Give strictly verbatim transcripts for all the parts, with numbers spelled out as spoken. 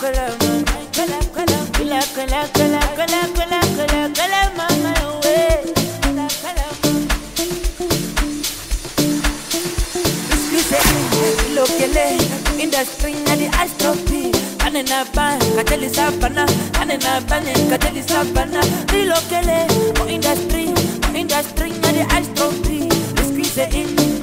kwela mama, kwela kwela, kwela kwela kwela kwela kwela kwela kwela mama we, kwela kwela mama. Excuse me, lokele, industry na di astropi, ane na ban, kateli sabana, ane na ban, kateli sabana, lokele, o industry, o industry na di astropi, excuse me.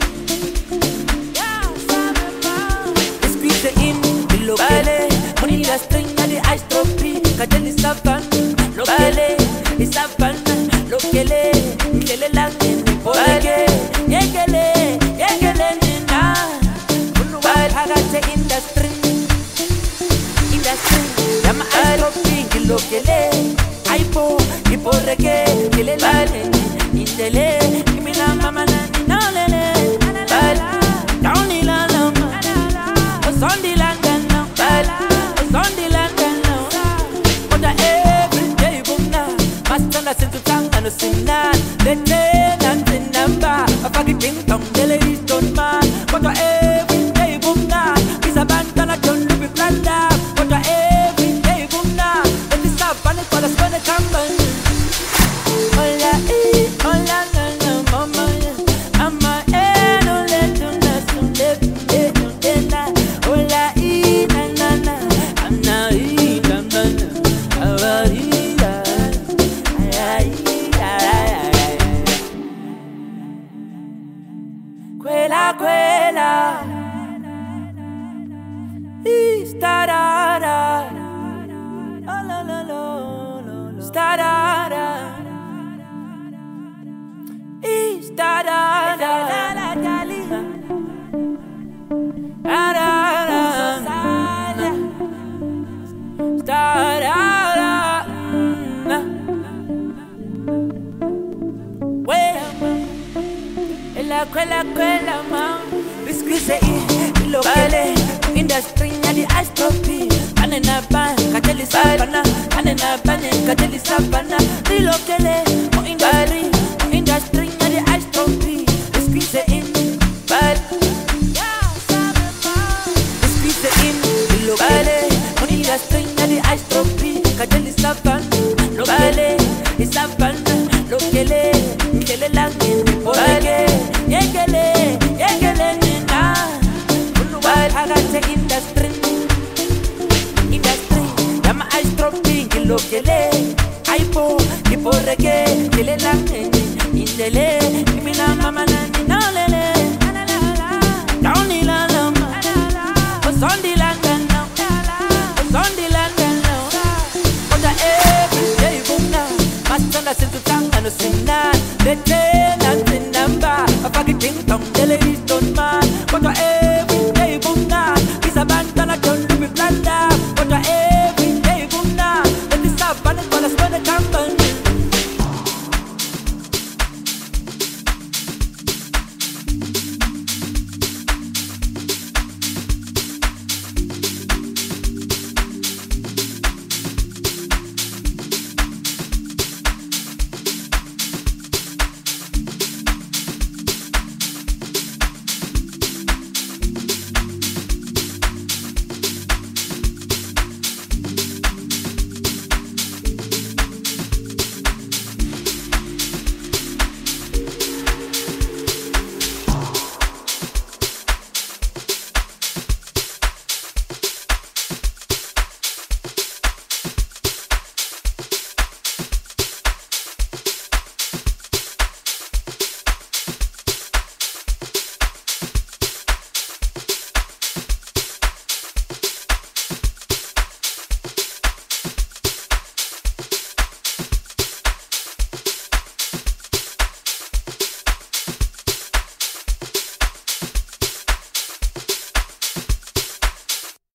Squeeze in, locale, money the string and the ice trophy. Kateli saban, locale, is saban, locale, kele lang in the polage, yegele, yegele nina. Unwal hagate in the string, in the string. Yama ice trophy, locale, aipo, ipo rege, kele lang in the le. Kimina mama na ninolele, down in la lama. On the land and now, on the land and now. But every day, boom now. Master, I send to town and a sinner. The tenant in number, a fucking tongue, the ladies don't man. But every day, boom now. Is a band and I don't live with Blanda. But every day, boom now. Let this up and it's for the spin a campaign. Hola, eh, hola, no, no, mama. I'm a eh, no, let you know, so let me, eh, no, hola, e na na na, I'm na e na na na, ah e ya, ah e ya, quela quela, istarara, la la la la, istarara, istarara, la la la la. Quella quella ma squeeze in locale industry na di astropi ane na ban kateli sabana ane na ban kateli sabana di locale o industry o industry na di astropi squeeze in bad squeeze in locale o industry na di astropi kateli sabana locale isabana locale kele lang in polage yegele yegele nina unwal hagate industry industry yama ice dropping locale aipo iporege kele lang indele kimina mama na ninolele down ila lama on the land now on the land now but every day boom now master na sintu tanga no sinna lete